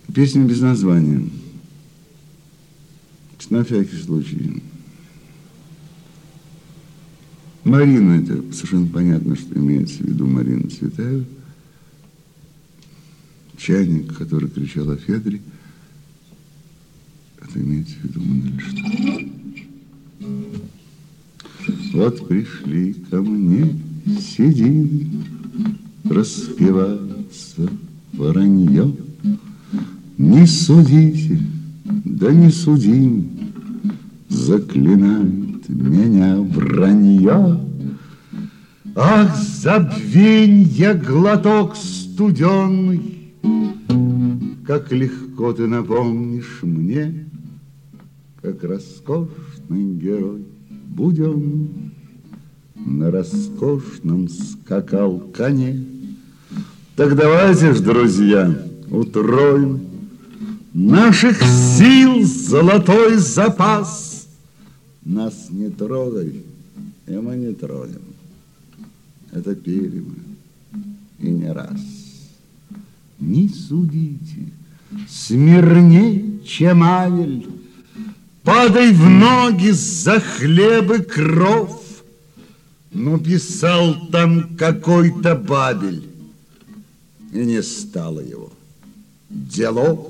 Песня без названия. На всякий случай. Марина, это совершенно понятно, что имеется в виду Марина Цветаева. Чайник, который кричал о Федоре, это имеется в виду Мандельштам. Вот пришли ко мне, сидим, распевается воронье. Не судите, да не судим, заклинает меня вранье. Ах, забвенья глоток студенный, как легко ты напомнишь мне, как роскошный герой буденный на роскошном скакал коне. Так давайте ж, друзья, утроим наших сил золотой запас. Нас не трогай, и мы не тронем. Это пели мы, и не раз. Не судите, смирней, чем Авель, падай в ноги за хлеб и кров. Ну, писал там какой-то Бабель, и не стало его делов.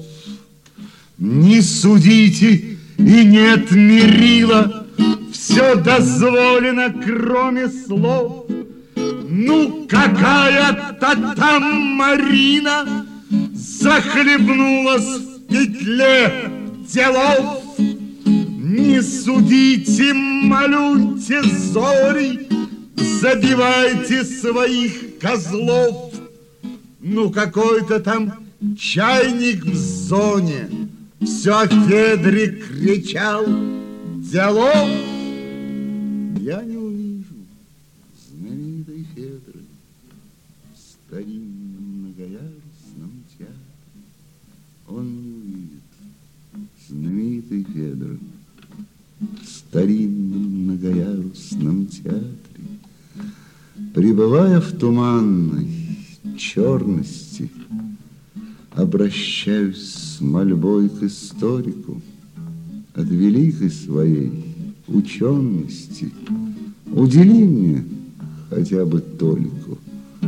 Не судите, и нет мерила, все дозволено, кроме слов. Ну, какая-то там Марина захлебнулась в петле делов. Не судите, малюйте зори, забивайте своих козлов. Ну, какой-то там чайник в зоне все о Федоре кричал делов. Я не увижу знаменитой Федры в старинном многоярусном театре. Он не увидит знаменитой Федры в старинном многоярусном театре. Пребывая в туманной черности, обращаюсь с мольбой к историку от великой своей учености. Удели мне хотя бы толику.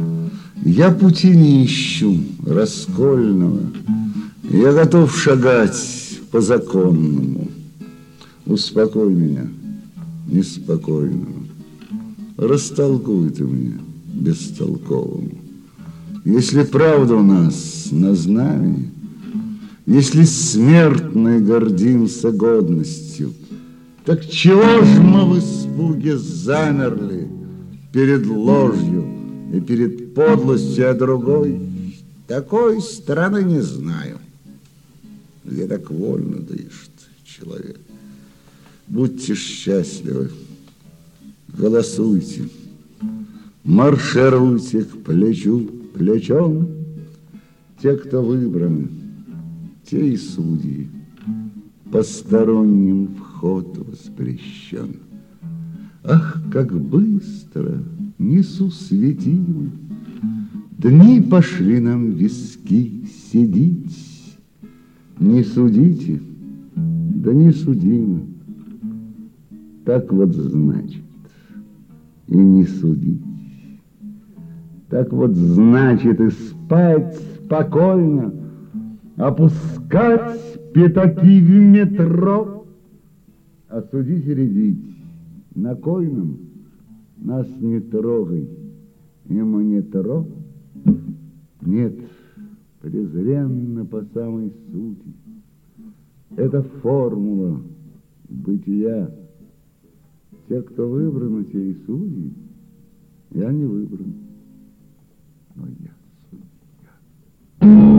Я пути не ищу раскольного, я готов шагать по законному. Успокой меня, неспокойного, растолкуй ты мне бестолковому. Если правда у нас на знамени, если смертный гордимся годностью, так чего ж мы в испуге замерли перед ложью и перед подлостью, а другой? Такой страны не знаю, где так вольно дышит человек. Будьте счастливы, голосуйте, маршируйте к плечу плечом. Те, кто выбраны, те и судьи, посторонним вход воспрещен. Ах, как быстро несу светило, дни пошли нам виски седить. Не судите, да не судимы, так вот значит, и не судить. Так вот значит и спать спокойно, опускать пятаки в метро, а судить и рядить на койном нас не трогай, и мы не трог. Нет, презренно по самой сути. Это формула бытия. Те, кто выбраны, те и судьи. Я не выбран, но я судья.